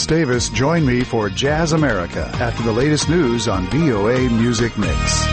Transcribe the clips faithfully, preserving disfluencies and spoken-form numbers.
Miles Davis. Join me for Jazz America after the latest news on V O A Music Mix.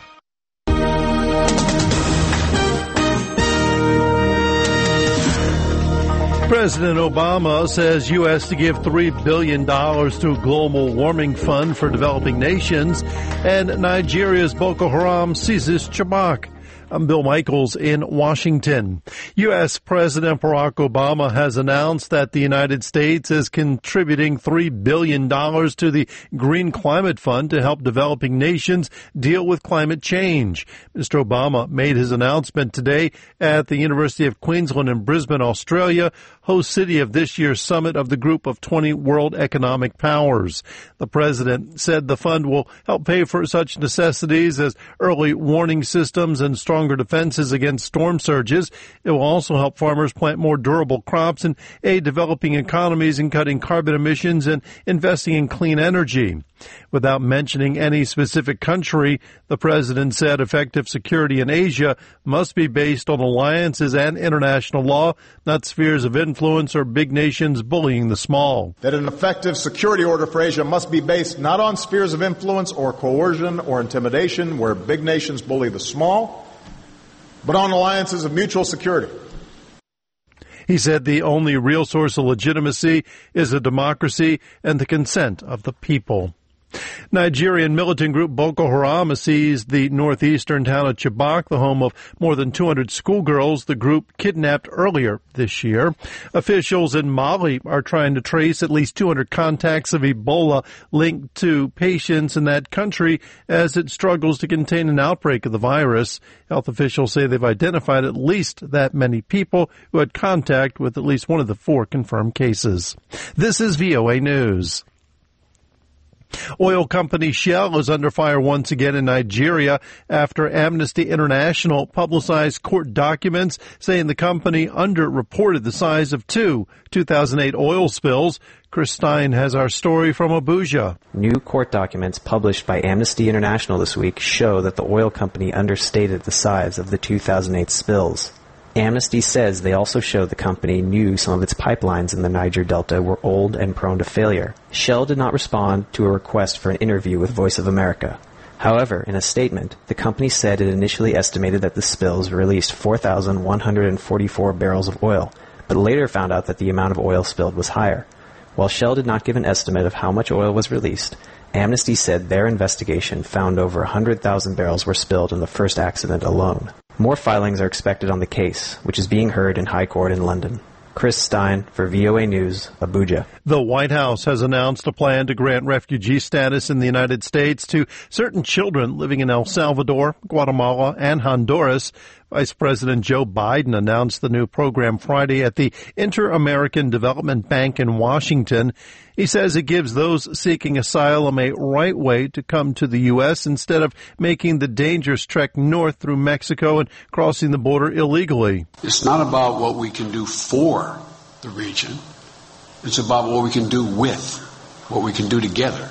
President Obama says U S to give three billion dollars to a global warming fund for developing nations, and Nigeria's Boko Haram seizes Chibok. I'm Bill Michaels in Washington. U S. President Barack Obama has announced that the United States is contributing three billion dollars to the Green Climate Fund to help developing nations deal with climate change. Mister Obama made his announcement today at the University of Queensland in Brisbane, Australia, host city of this year's summit of the Group of twenty World Economic Powers. The president said the fund will help pay for such necessities as early warning systems and stronger defenses against storm surges. It will also help farmers plant more durable crops and aid developing economies in cutting carbon emissions and investing in clean energy. Without mentioning any specific country, the president said effective security in Asia must be based on alliances and international law, not spheres of influence or big nations bullying the small. That an effective security order for Asia must be based not on spheres of influence or coercion or intimidation where big nations bully the small, but on alliances of mutual security. He said the only real source of legitimacy is a democracy and the consent of the people. Nigerian militant group Boko Haram seized the northeastern town of Chibok, the home of more than two hundred schoolgirls the group kidnapped earlier this year. Officials in Mali are trying to trace at least two hundred contacts of Ebola linked to patients in that country as it struggles to contain an outbreak of the virus. Health officials say they've identified at least that many people who had contact with at least one of the four confirmed cases. This is V O A News. Oil company Shell is under fire once again in Nigeria after Amnesty International publicized court documents saying the company underreported the size of two two thousand eight oil spills. Chris Stein has our story from Abuja. New court documents published by Amnesty International this week show that the oil company understated the size of the two thousand eight spills. Amnesty says they also show the company knew some of its pipelines in the Niger Delta were old and prone to failure. Shell did not respond to a request for an interview with Voice of America. However, in a statement, the company said it initially estimated that the spills released four thousand one hundred forty-four barrels of oil, but later found out that the amount of oil spilled was higher. While Shell did not give an estimate of how much oil was released, Amnesty said their investigation found over one hundred thousand barrels were spilled in the first accident alone. More filings are expected on the case, which is being heard in High Court in London. Chris Stein for V O A News, Abuja. The White House has announced a plan to grant refugee status in the United States to certain children living in El Salvador, Guatemala, and Honduras. Vice President Joe Biden announced the new program Friday at the Inter-American Development Bank in Washington. He says it gives those seeking asylum a right way to come to the U S instead of making the dangerous trek north through Mexico and crossing the border illegally. It's not about what we can do for the region. It's about what we can do with, what we can do together.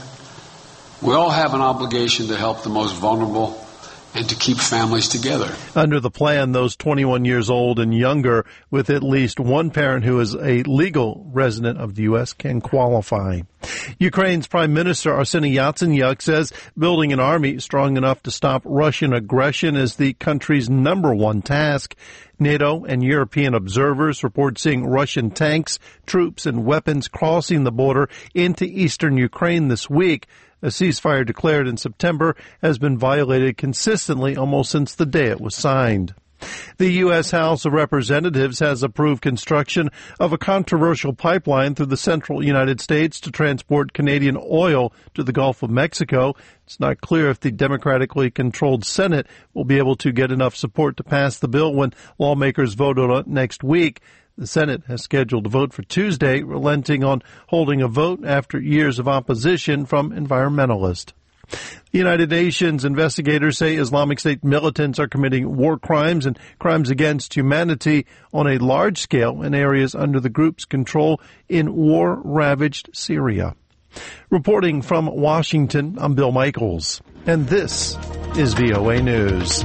We all have an obligation to help the most vulnerable and to keep families together. Under the plan, those twenty-one years old and younger with at least one parent who is a legal resident of the U S can qualify. Ukraine's Prime Minister Arseniy Yatsenyuk says building an army strong enough to stop Russian aggression is the country's number one task. NATO and European observers report seeing Russian tanks, troops, and weapons crossing the border into eastern Ukraine this week. A ceasefire declared in September has been violated consistently almost since the day it was signed. The U S. House of Representatives has approved construction of a controversial pipeline through the central United States to transport Canadian oil to the Gulf of Mexico. It's not clear if the democratically controlled Senate will be able to get enough support to pass the bill when lawmakers vote on it next week. The Senate has scheduled a vote for Tuesday, relenting on holding a vote after years of opposition from environmentalists. The United Nations investigators say Islamic State militants are committing war crimes and crimes against humanity on a large scale in areas under the group's control in war-ravaged Syria. Reporting from Washington, I'm Bill Michaels, and this is V O A News.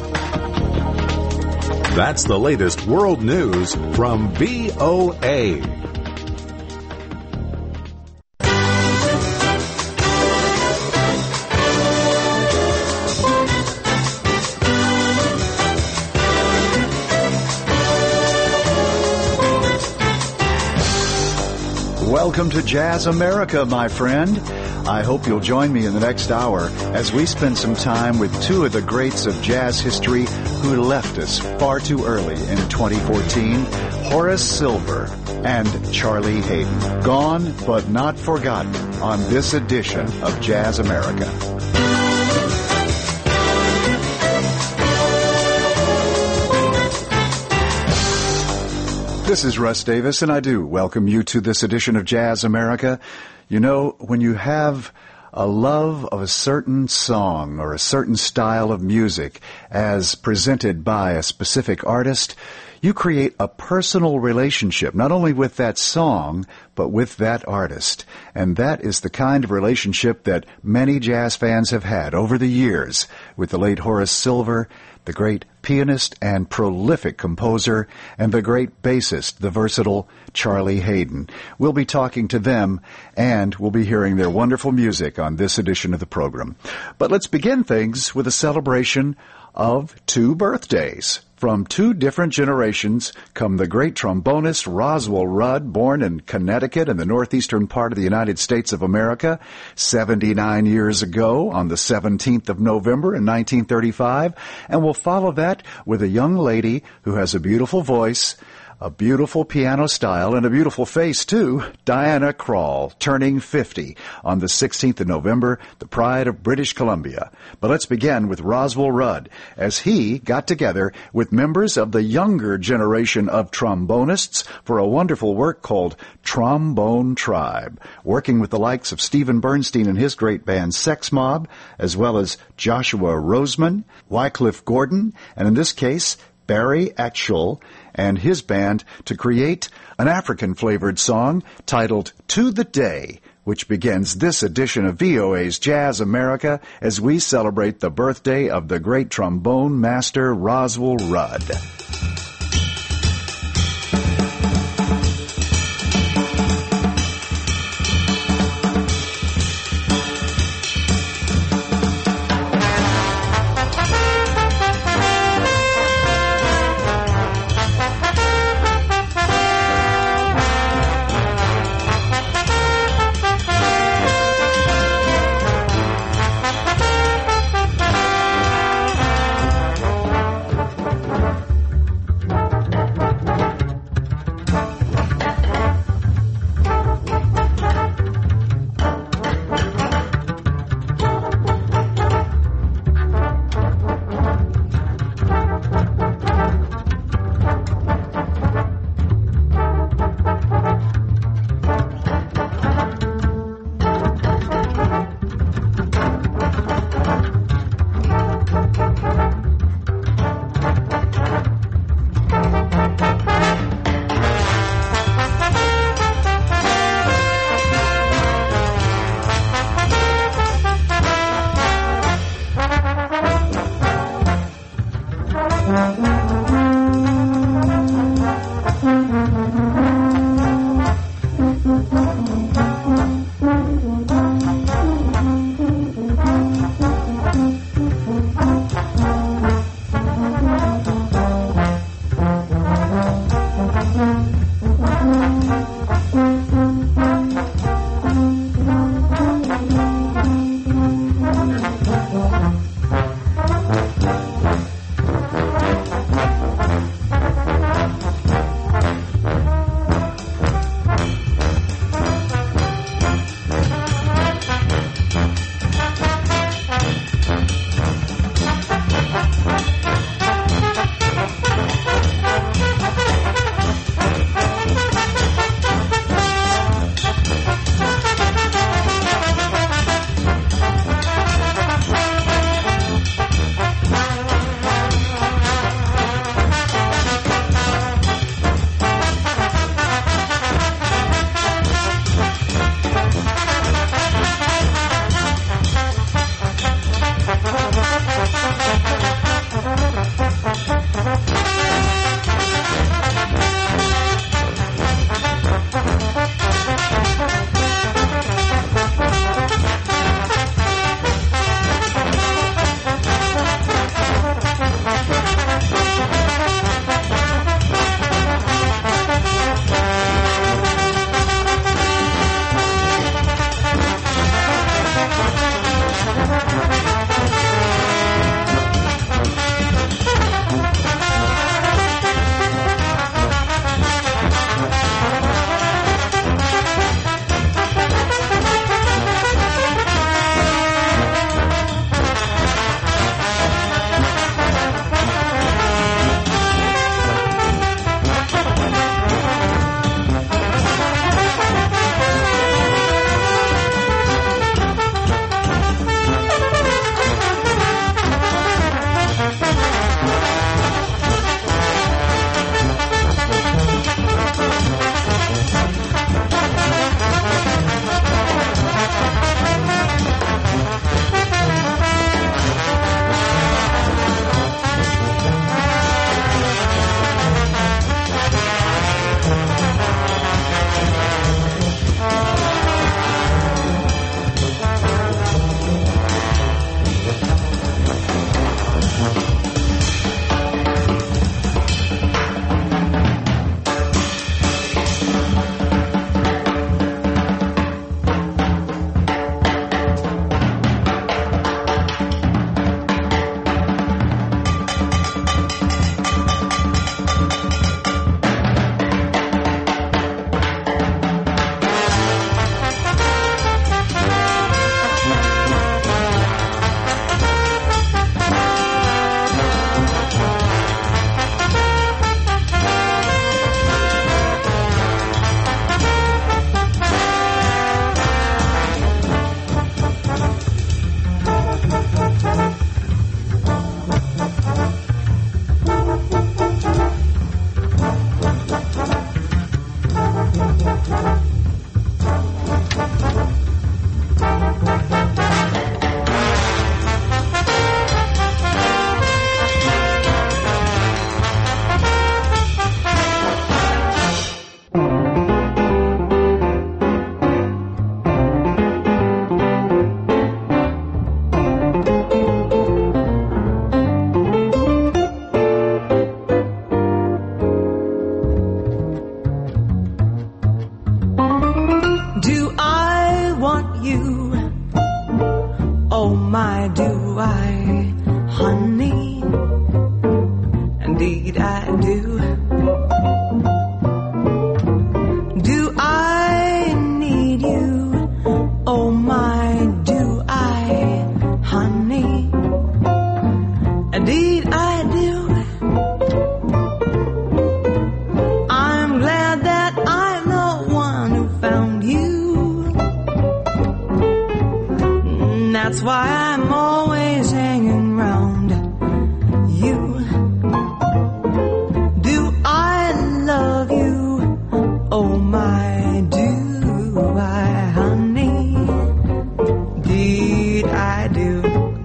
That's the latest world news from V O A. Welcome to Jazz America, my friend. I hope you'll join me in the next hour as we spend some time with two of the greats of jazz history who left us far too early in twenty fourteen, Horace Silver and Charlie Haden. Gone but not forgotten on this edition of Jazz America. This is Russ Davis, and I do welcome you to this edition of Jazz America. You know, when you have a love of a certain song or a certain style of music as presented by a specific artist, you create a personal relationship, not only with that song, but with that artist. And that is the kind of relationship that many jazz fans have had over the years with the late Horace Silver, the great pianist and prolific composer, and the great bassist, the versatile Charlie Haden. We'll be talking to them, and we'll be hearing their wonderful music on this edition of the program. But let's begin things with a celebration of two birthdays. From two different generations come the great trombonist Roswell Rudd, born in Connecticut in the northeastern part of the United States of America seventy-nine years ago on the seventeenth of November in nineteen thirty-five. And we'll follow that with a young lady who has a beautiful voice, a beautiful piano style, and a beautiful face, too, Diana Krall, turning fifty on the sixteenth of November, the pride of British Columbia. But let's begin with Roswell Rudd, as he got together with members of the younger generation of trombonists for a wonderful work called Trombone Tribe, working with the likes of Stephen Bernstein and his great band Sex Mob, as well as Joshua Roseman, Wycliffe Gordon, and in this case, Barry Atchell and his band to create an African-flavored song titled To the Day, which begins this edition of V O A's Jazz America as we celebrate the birthday of the great trombone master Roswell Rudd. you. Oh my, do I, honey? Indeed I do. Do I need you? Oh my, do I, honey? Indeed I do. I'm glad that I'm the one who found you. That's why I'm always hanging round you. Do I love you? Oh my, do I, honey? Indeed I do.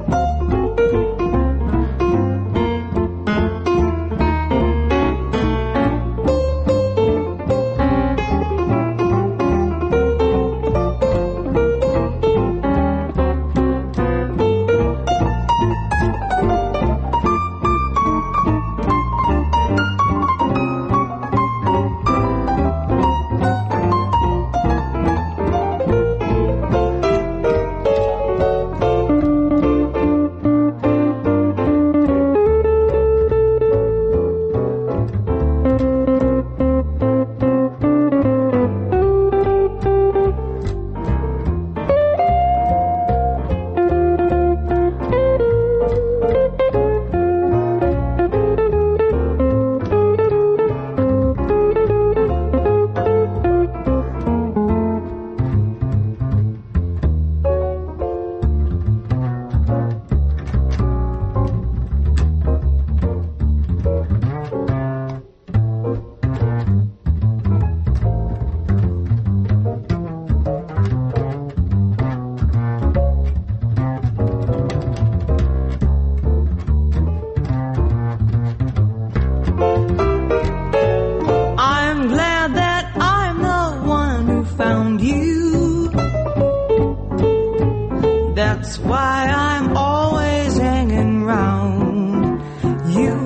That's why I'm always hanging round you.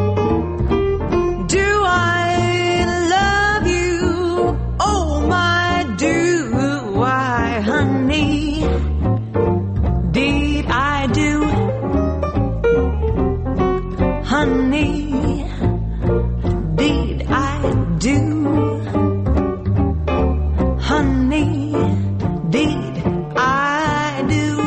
Do I love you? Oh my, do I, honey? Indeed I do, honey. Indeed I do, honey. Indeed I do.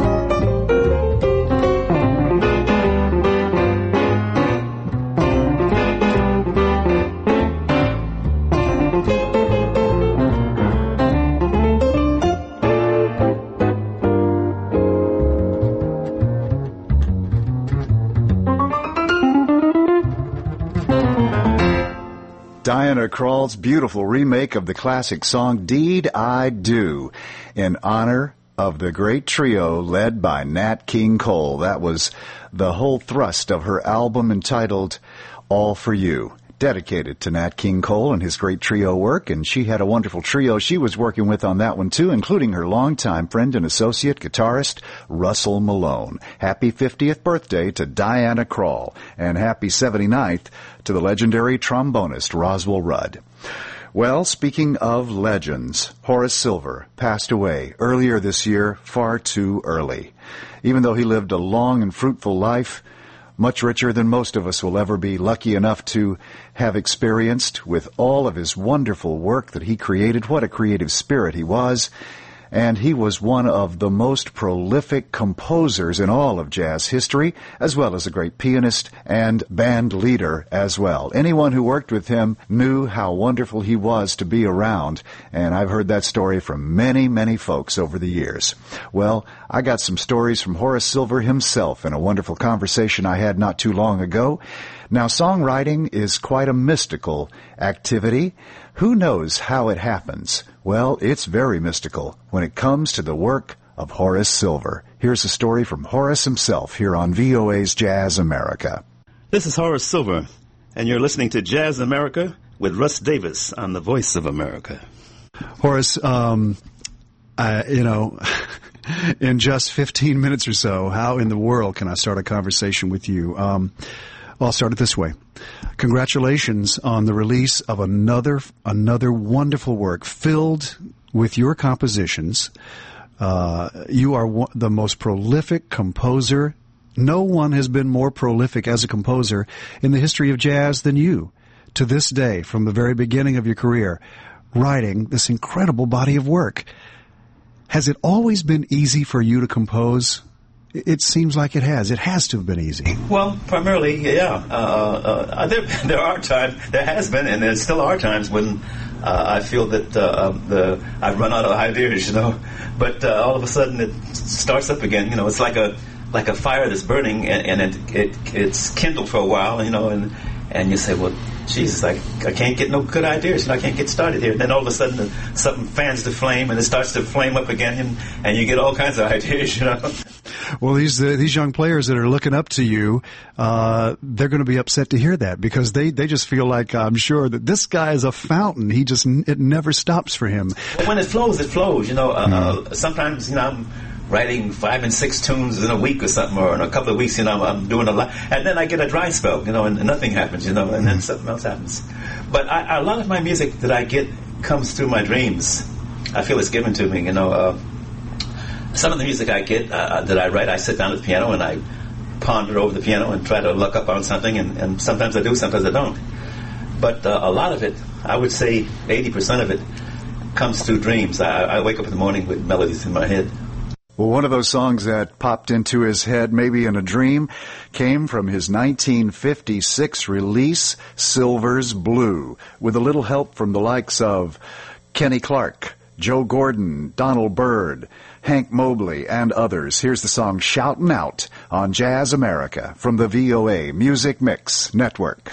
Diana Krall's beautiful remake of the classic song Deed I Do in honor of the great trio led by Nat King Cole. That was the whole thrust of her album entitled All For You, dedicated to Nat King Cole and his great trio work, and she had a wonderful trio she was working with on that one too, including her longtime friend and associate guitarist, Russell Malone. Happy fiftieth birthday to Diana Krall, and happy seventy-ninth to the legendary trombonist Roswell Rudd. Well, speaking of legends, Horace Silver passed away earlier this year, far too early. Even though he lived a long and fruitful life, much richer than most of us will ever be lucky enough to have experienced, with all of his wonderful work that he created. What a creative spirit he was. And he was one of the most prolific composers in all of jazz history, as well as a great pianist and band leader as well. Anyone who worked with him knew how wonderful he was to be around, and I've heard that story from many, many folks over the years. Well, I got some stories from Horace Silver himself in a wonderful conversation I had not too long ago. Now, songwriting is quite a mystical activity. Who knows how it happens? Well, it's very mystical when it comes to the work of Horace Silver. Here's a story from Horace himself here on V O A's Jazz America. This is Horace Silver, and you're listening to Jazz America with Russ Davis on the Voice of America. Horace, um, uh, you know, in just fifteen minutes or so, how in the world can I start a conversation with you? Um, well, I'll start it this way. Congratulations on the release of another another wonderful work filled with your compositions. Uh, you are one, the most prolific composer. No one has been more prolific as a composer in the history of jazz than you. To this day, from the very beginning of your career, writing this incredible body of work. Has it always been easy for you to compose? It seems like it has. It has to have been easy. Well, primarily, yeah. Uh, uh, there, there are times, there has been, and there still are times when uh, I feel that uh, the I've run out of ideas, you know. But uh, all of a sudden, it starts up again. You know, it's like a like a fire that's burning, and, and it, it it's kindled for a while, you know, and and you say, well, Jesus, I, I can't get no good ideas, and I can't get started here. And then all of a sudden, uh, something fans the flame, and it starts to flame up again, and, and you get all kinds of ideas, you know. Well, these uh, these young players that are looking up to you, uh, they're going to be upset to hear that, because they, they just feel like, I'm sure, that this guy is a fountain. He just, it never stops for him. Well, when it flows, it flows, you know. Uh, mm. uh, sometimes, you know, I'm writing five and six tunes in a week or something, or in a couple of weeks, you know, I'm doing a lot. And then I get a dry spell, you know, and nothing happens, you know, and then something else happens. But I, a lot of my music that I get comes through my dreams. I feel it's given to me, you know. Uh, some of the music I get, uh, that I write, I sit down at the piano and I ponder over the piano and try to look up on something, and, and sometimes I do, sometimes I don't. But uh, a lot of it, I would say eighty percent of it, comes through dreams. I, I wake up in the morning with melodies in my head. Well, one of those songs that popped into his head, maybe in a dream, came from his nineteen fifty-six release, Silver's Blue, with a little help from the likes of Kenny Clark, Joe Gordon, Donald Byrd, Hank Mobley, and others. Here's the song Shoutin' Out on Jazz America from the V O A Music Mix Network.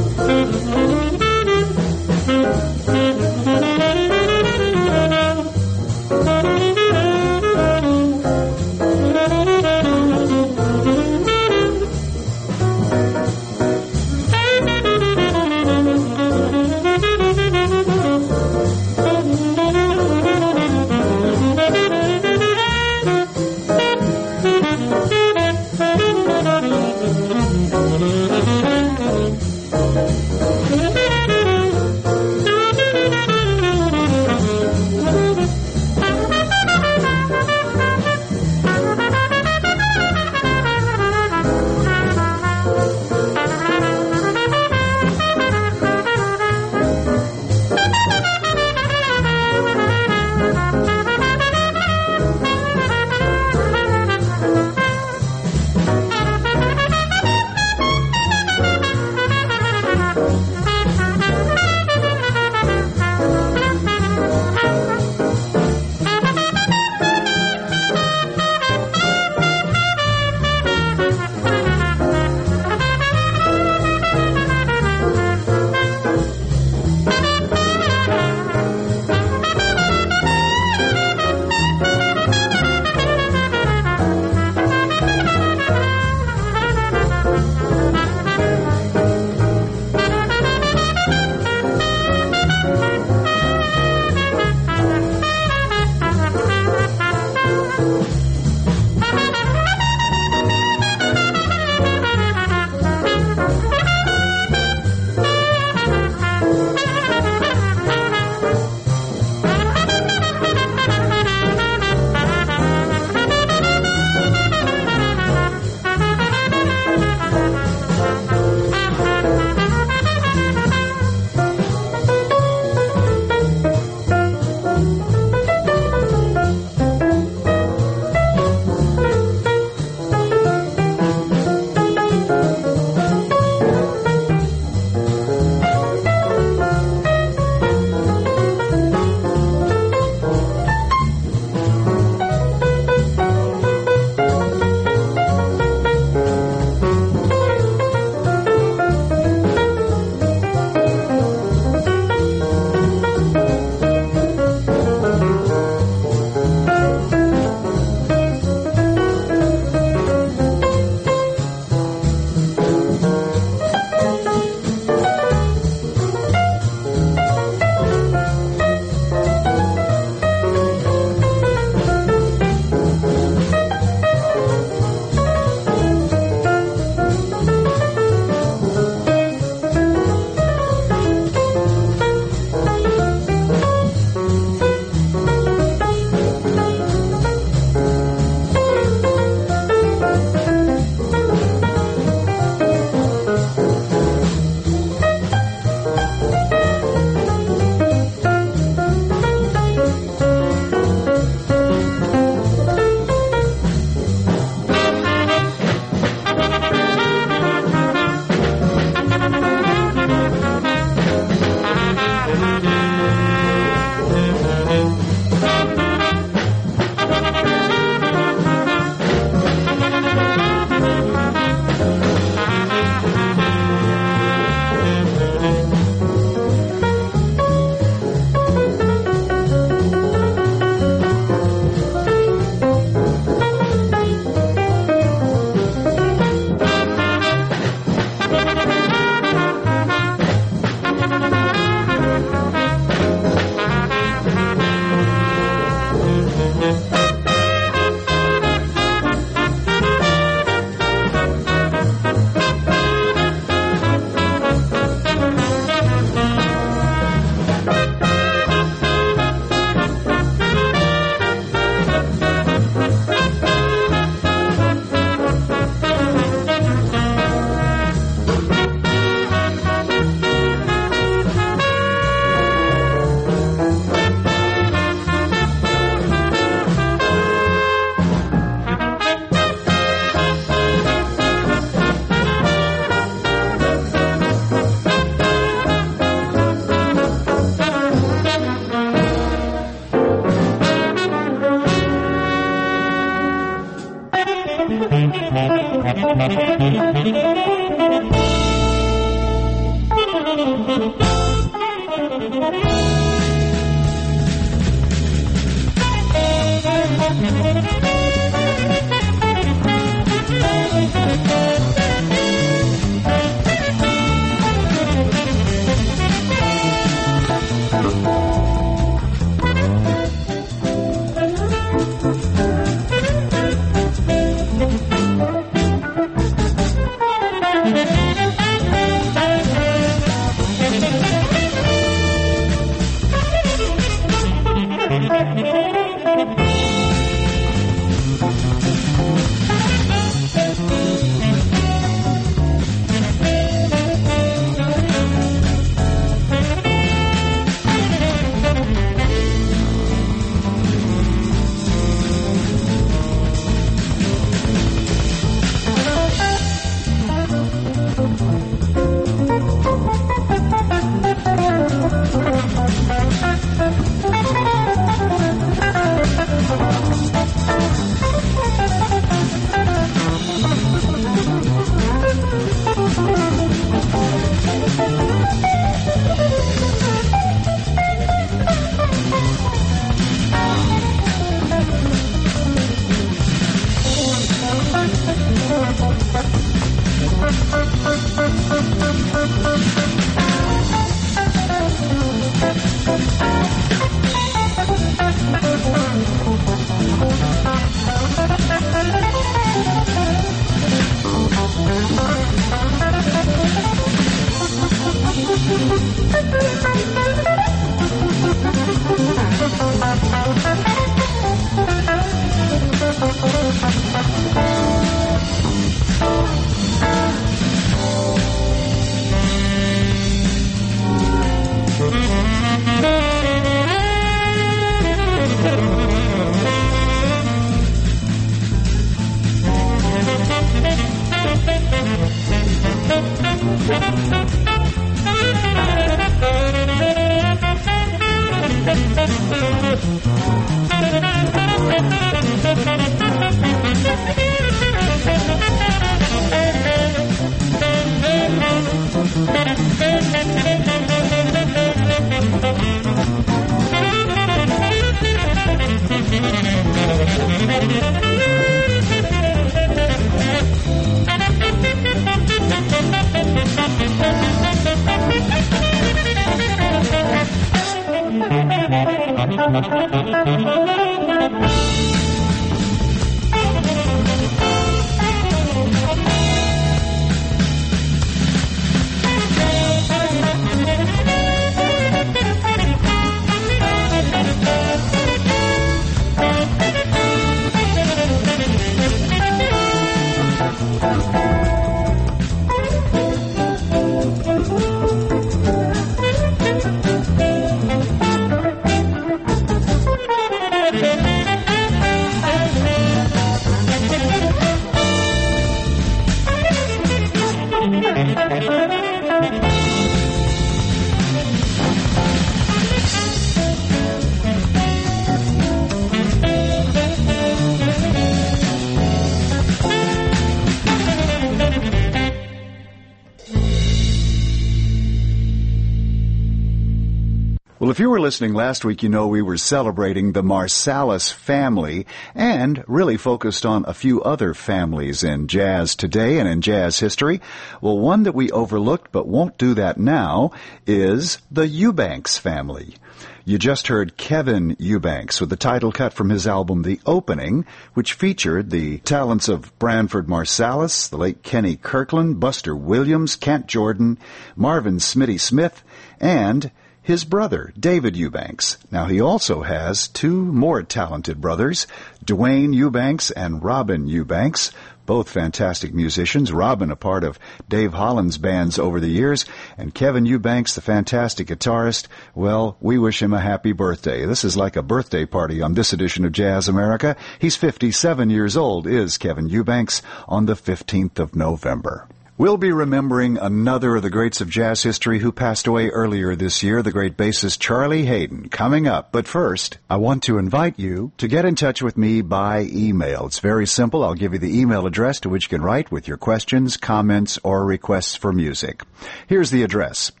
Well, if you were listening last week, you know we were celebrating the Marsalis family and really focused on a few other families in jazz today and in jazz history. Well, one that we overlooked but won't do that now is the Eubanks family. You just heard Kevin Eubanks with the title cut from his album The Opening, which featured the talents of Branford Marsalis, the late Kenny Kirkland, Buster Williams, Kent Jordan, Marvin Smitty Smith, and his brother, David Eubanks. Now, he also has two more talented brothers, Dwayne Eubanks and Robin Eubanks, both fantastic musicians. Robin, a part of Dave Holland's bands over the years, and Kevin Eubanks, the fantastic guitarist. Well, we wish him a happy birthday. This is like a birthday party on this edition of Jazz America. He's fifty-seven years old, is Kevin Eubanks, on the fifteenth of November. We'll be remembering another of the greats of jazz history who passed away earlier this year, the great bassist Charlie Haden, coming up. But first, I want to invite you to get in touch with me by email. It's very simple. I'll give you the email address to which you can write with your questions, comments, or requests for music. Here's the address: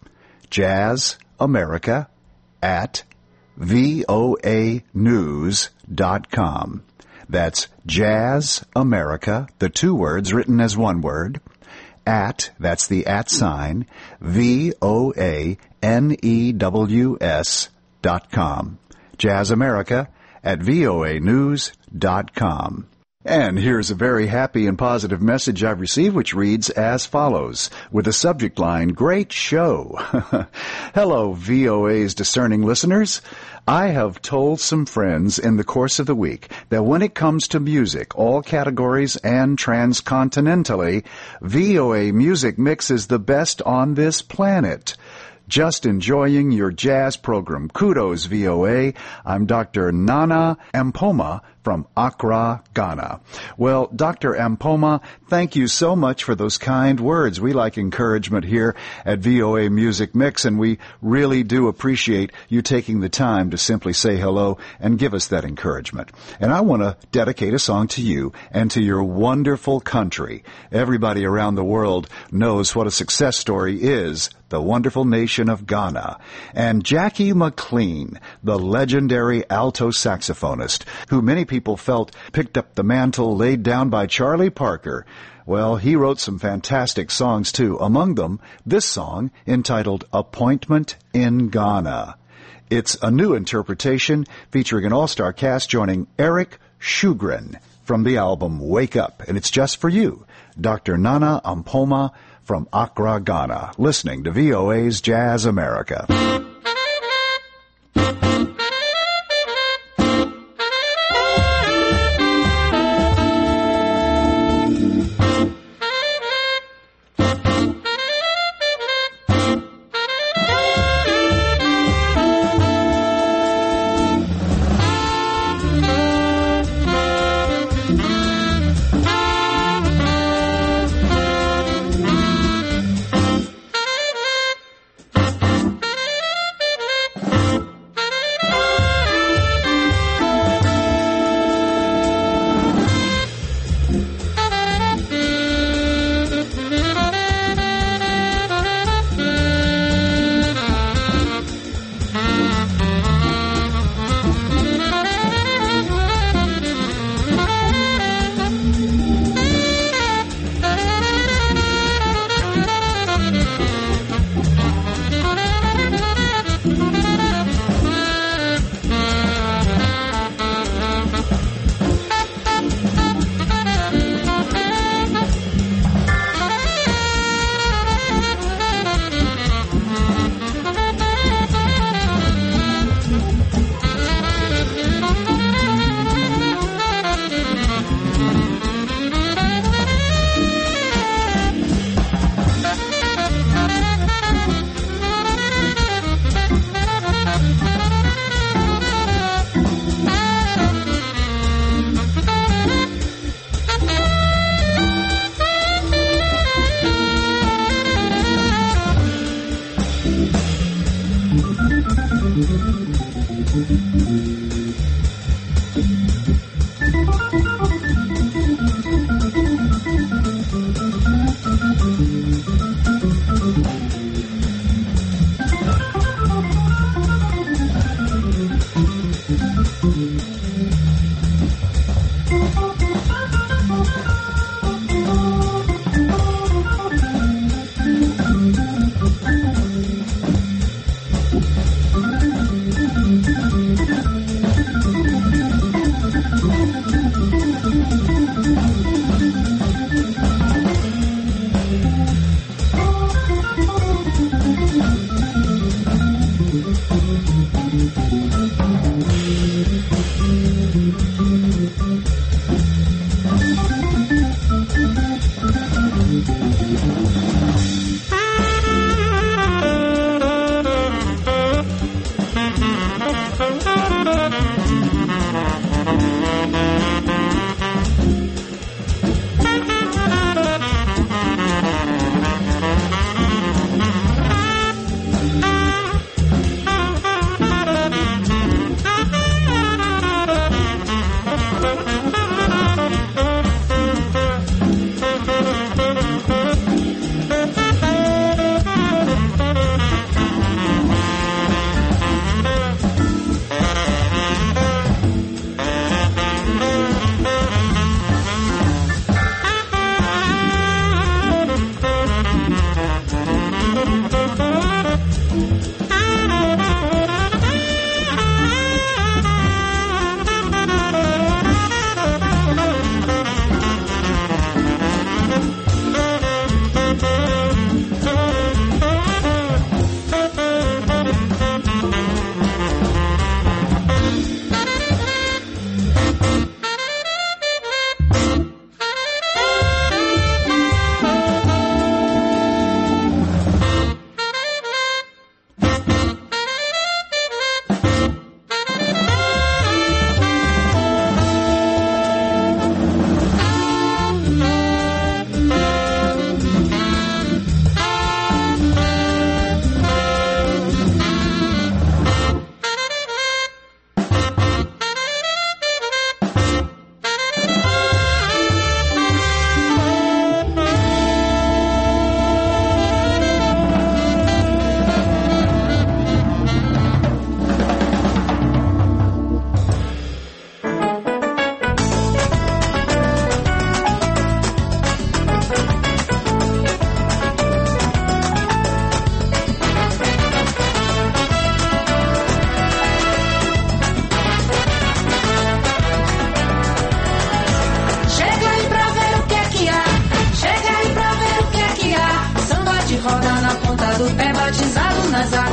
Jazz America at V O A news dot com. That's Jazz America, the two words written as one word, at, that's the at sign, V O A N E W S dot com. Jazz America at V O A news dot com. And here's a very happy and positive message I've received, which reads as follows, with the subject line, Great Show. Hello, V O A's discerning listeners. I have told some friends in the course of the week that when it comes to music, all categories and transcontinentally, V O A Music Mix is the best on this planet. Just enjoying your jazz program. Kudos, V O A. I'm Doctor Nana Ampoma from Accra, Ghana. Well, Doctor Ampoma, thank you so much for those kind words. We like encouragement here at V O A Music Mix, and we really do appreciate you taking the time to simply say hello and give us that encouragement. And I want to dedicate a song to you and to your wonderful country. Everybody around the world knows what a success story is, the wonderful nation of Ghana. And Jackie McLean, the legendary alto saxophonist, who many people felt picked up the mantle laid down by Charlie Parker. Well, he wrote some fantastic songs, too. Among them, this song entitled Appointment in Ghana. It's a new interpretation featuring an all-star cast joining Eric Shugren from the album Wake Up. And it's just for you, Doctor Nana Ampoma from Accra, Ghana, listening to V O A's Jazz America.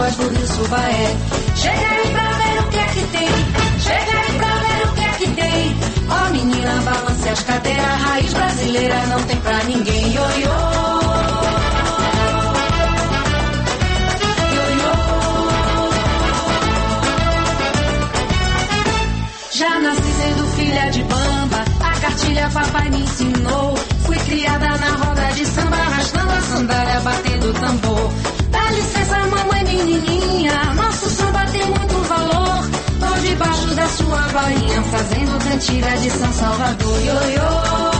águas do rio Subaé. Chega aí pra ver o que é que tem, chega aí pra ver o que é que tem. Ó oh, menina, balance as cadeiras, raiz brasileira não tem pra ninguém. Ioiô. Já nasci sendo filha de bamba, a cartilha papai me ensinou. Fui criada na roda de samba, arrastando a sandália, batendo tambor. Dá licença, mamãe menininha, nosso samba tem muito valor. Tô debaixo da sua bainha, fazendo cantiga de São Salvador. Ioiô.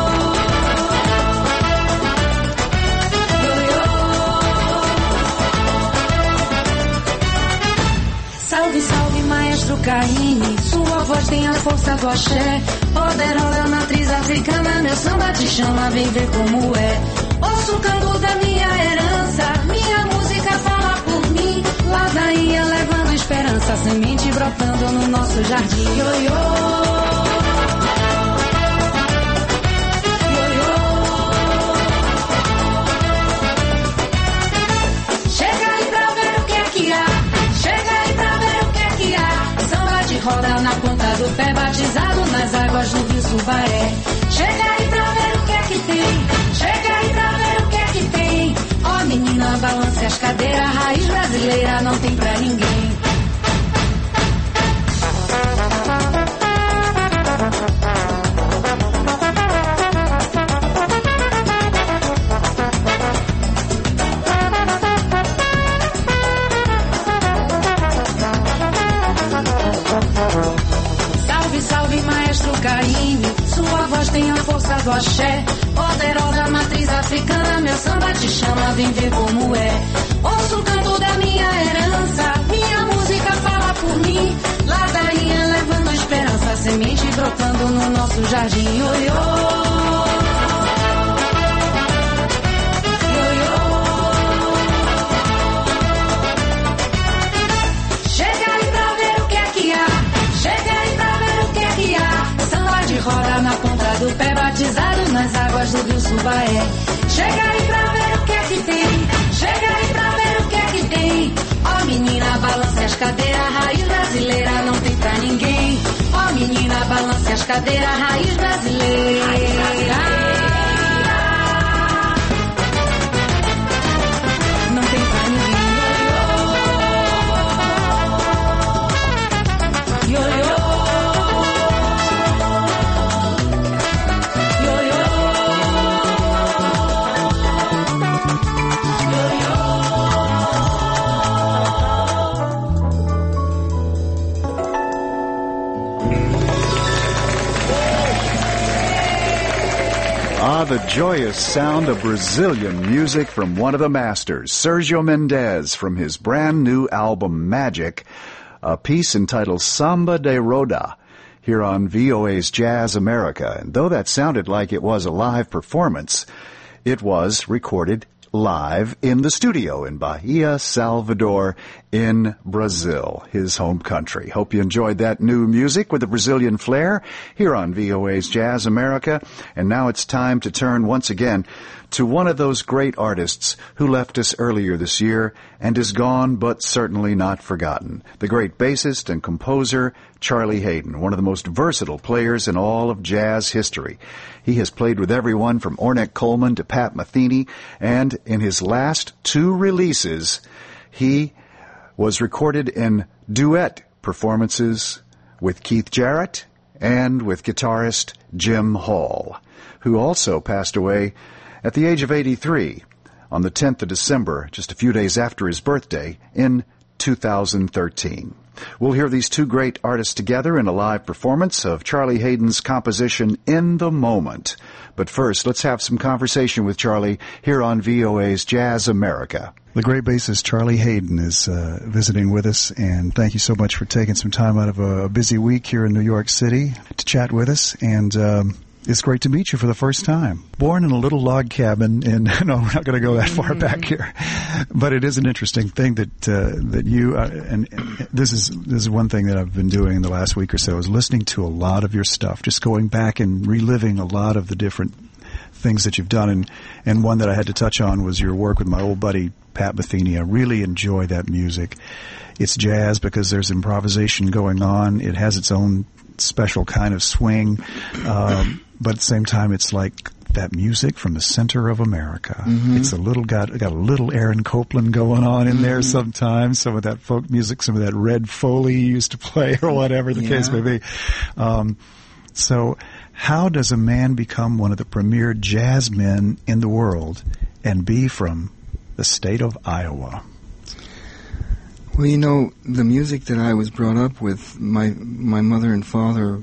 Salve, salve, maestro Caine, sua voz tem a força do axé. Poderosa matriz africana, meu samba te chama, vem ver como é. Ouço o canto da minha herança, minha música fala por mim. Ladainha levando esperança, semente brotando no nosso jardim. Ioiô. Roda na ponta do pé, batizado nas águas do rio Subaé. Chega aí pra ver o que é que tem, chega aí pra ver o que é que tem. Ó oh, menina, balance as cadeiras, raiz brasileira não tem pra ninguém. Salve, salve, maestro Caine, sua voz tem a força do axé. Poderosa matriz africana, meu samba te chama, vem ver como é. Ouço o canto da minha herança, minha música fala por mim. Ladainha levando esperança, semente brotando no nosso jardim. Ioiô. Roda na ponta do pé, batizado nas águas do rio Subaé. Chega aí pra ver o que é que tem, chega aí pra ver o que é que tem. Ó oh, menina, balance as cadeiras, raiz brasileira não tem pra ninguém. Ó oh, menina, balance as cadeiras, raiz brasileira. Raiz brasileira. Não tem pra ninguém. Ioiô. Ah, the joyous sound of Brazilian music from one of the masters, Sergio Mendes, from his brand new album Magic, a piece entitled Samba de Roda, here on V O A's Jazz America. And though that sounded like it was a live performance, it was recorded live in the studio in Bahia, Salvador, in Brazil, his home country. Hope you enjoyed that new music with the Brazilian flair here on V O A's Jazz America. And now it's time to turn once again to one of those great artists who left us earlier this year and is gone but certainly not forgotten. The great bassist and composer, Charlie Haden, one of the most versatile players in all of jazz history. He has played with everyone from Ornette Coleman to Pat Metheny, and in his last two releases, he was recorded in duet performances with Keith Jarrett and with guitarist Jim Hall, who also passed away at the age of eighty-three on the tenth of December, just a few days after his birthday, in two thousand thirteen. We'll hear these two great artists together in a live performance of Charlie Haden's composition In the Moment. But first, let's have some conversation with Charlie here on V O A's Jazz America. The great bassist Charlie Haden is uh, visiting with us, and thank you so much for taking some time out of a busy week here in New York City to chat with us. And um, it's great to meet you for the first time. Born in a little log cabin in, no, we're not going to go that far back here, but it is an interesting thing that, uh, that you, uh, and, and this is, this is one thing that I've been doing in the last week or so, is listening to a lot of your stuff, just going back and reliving a lot of the different things that you've done. And, and one that I had to touch on was your work with my old buddy, Pat Metheny. I really enjoy that music. It's jazz because there's improvisation going on. It has its own special kind of swing, um, but at the same time, it's like that music from the center of America. Mm-hmm. It's a little got got a little Aaron Copland going on in mm-hmm. there sometimes. Some of that folk music, some of that Red Foley used to play, or whatever the yeah. case may be. Um, so, how does a man become one of the premier jazz men in the world and be from the state of Iowa? Well, you know, the music that I was brought up with, my my mother and father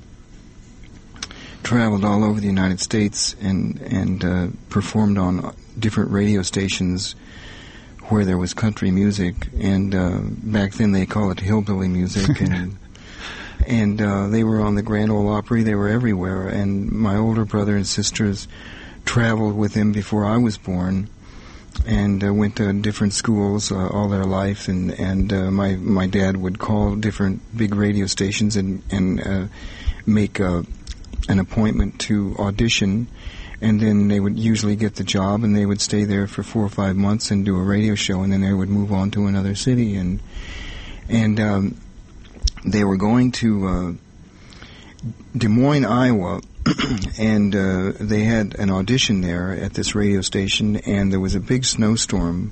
traveled all over the United States and and uh, performed on different radio stations where there was country music, and uh, back then they call it hillbilly music, and and uh, they were on the Grand Ole Opry. They were everywhere, and my older brother and sisters traveled with them before I was born, and uh, went to different schools uh, all their life, and and uh, my my dad would call different big radio stations and and uh, make a an appointment to audition, and then they would usually get the job, and they would stay there for four or five months and do a radio show, and then they would move on to another city, and and um, they were going to uh, Des Moines, Iowa, and uh, they had an audition there at this radio station, and there was a big snowstorm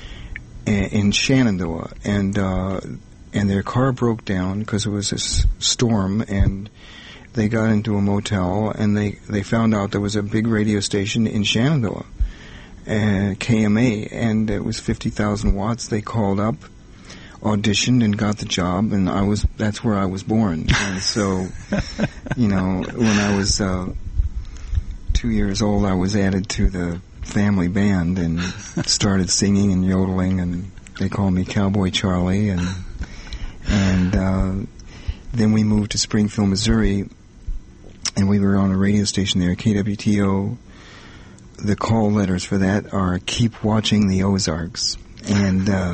in Shenandoah, and uh, and their car broke down because it was a s- storm, and they got into a motel, and they, they found out there was a big radio station in Shenandoah, uh, K M A, and it was fifty thousand watts. They called up, auditioned, and got the job, and I was that's where I was born. And so, you know, when I was uh, two years old, I was added to the family band and started singing and yodeling, and they called me Cowboy Charlie, and and uh, then we moved to Springfield, Missouri. And we were on a radio station there, K W T O. The call letters for that are "Keep Watching the Ozarks," and uh,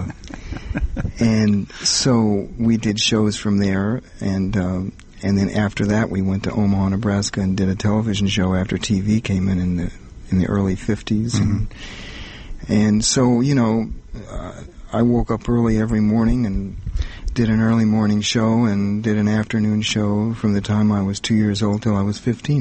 and so we did shows from there, and um, and then after that we went to Omaha, Nebraska, and did a television show after T V came in in the in the early fifties, mm-hmm. and and so you know, uh, I woke up early every morning and did an early morning show and did an afternoon show from the time I was two years old till I was fifteen.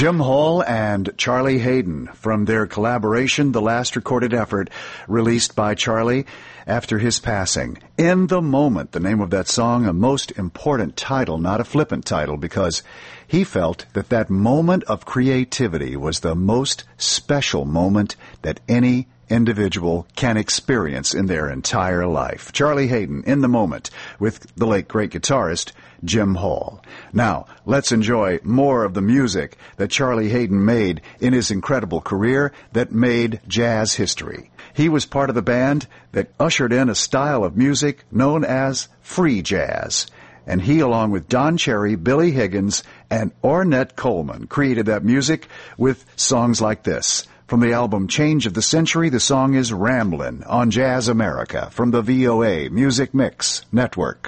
Jim Hall and Charlie Haden from their collaboration, the last recorded effort released by Charlie after his passing. In the Moment, the name of that song, a most important title, not a flippant title, because he felt that that moment of creativity was the most special moment that any individual can experience in their entire life. Charlie Haden, In the Moment, with the late great guitarist Jim Hall. Now, let's enjoy more of the music that Charlie Haden made in his incredible career that made jazz history. He was part of the band that ushered in a style of music known as free jazz. And he, along with Don Cherry, Billy Higgins, and Ornette Coleman, created that music with songs like this. From the album Change of the Century, the song is Ramblin' on Jazz America from the V O A Music Mix Network.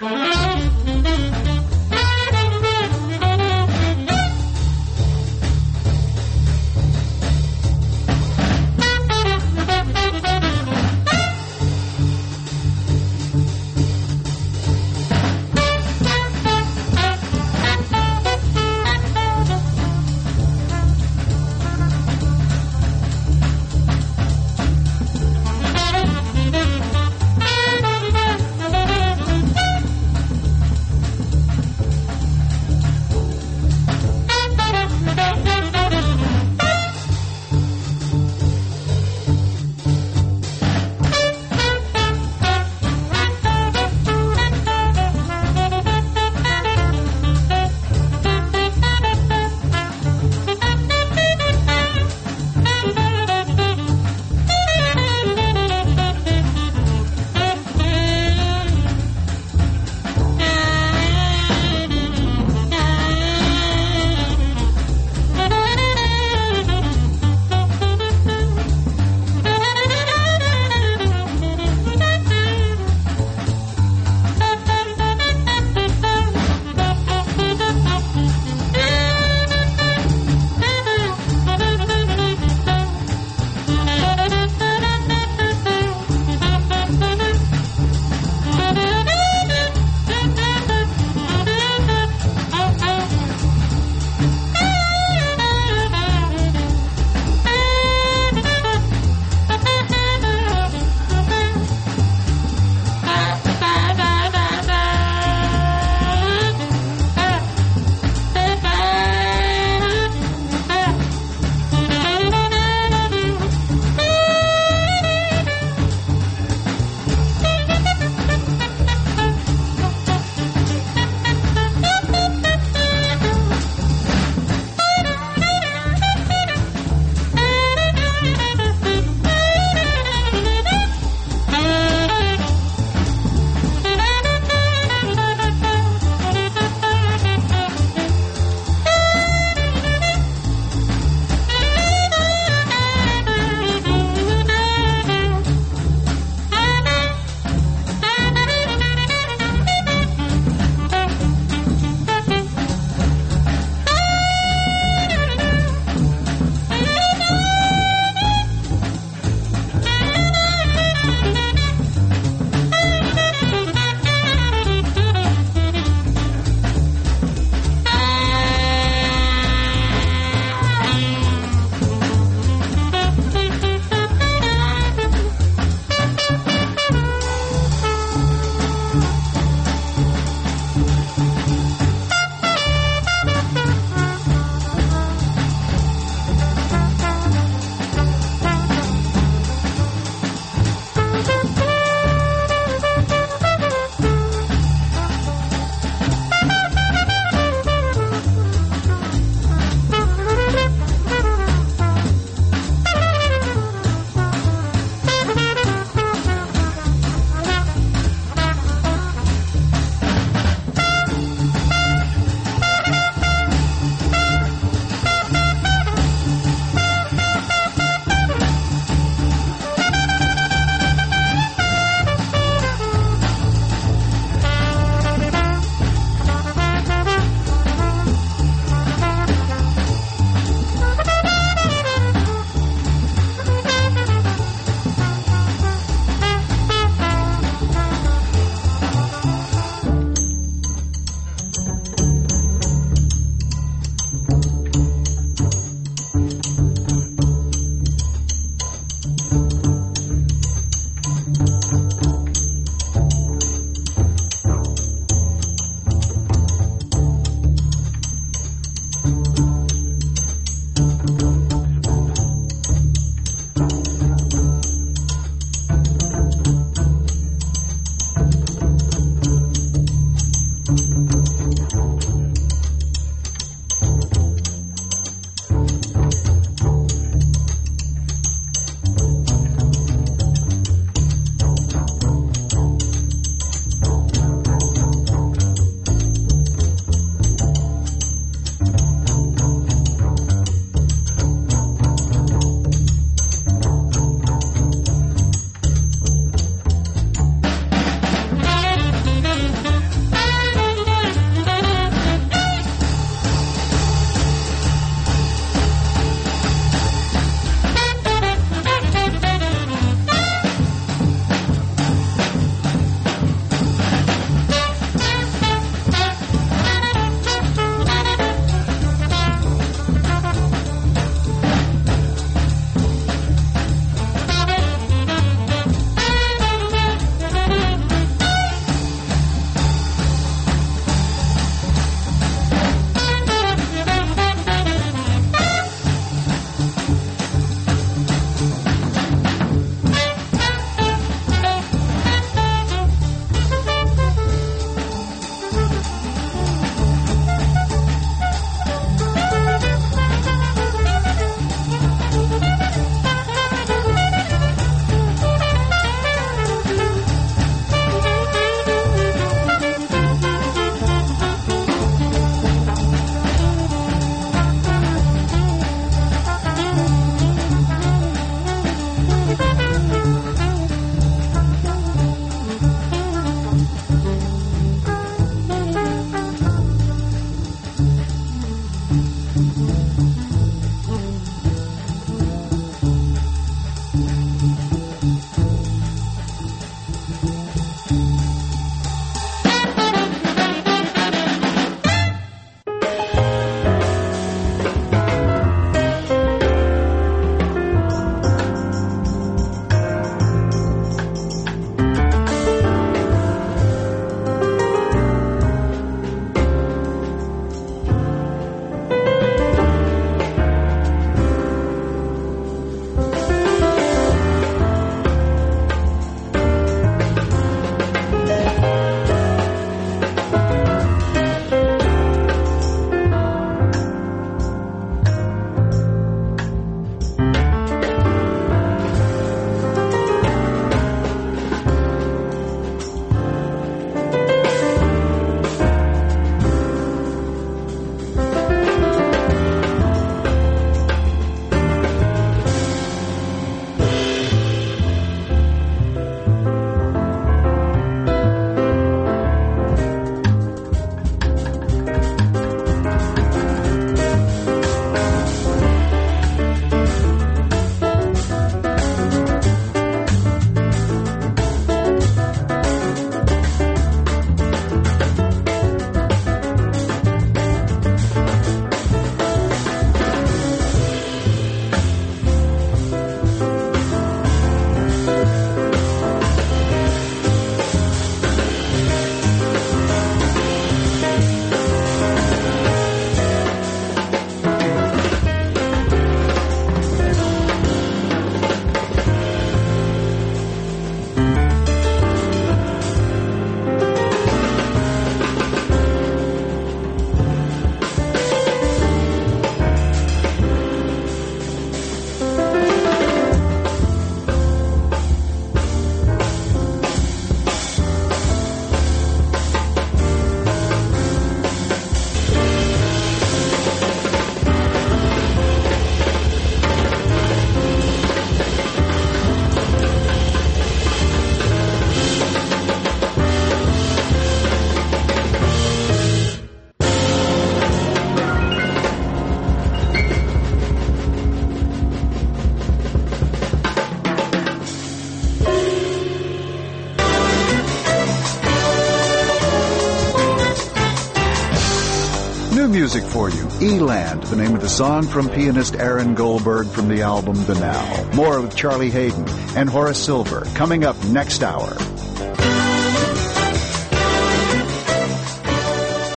New music for you. Eland, the name of the song from pianist Aaron Goldberg from the album The Now. More with Charlie Hayden and Horace Silver coming up next hour.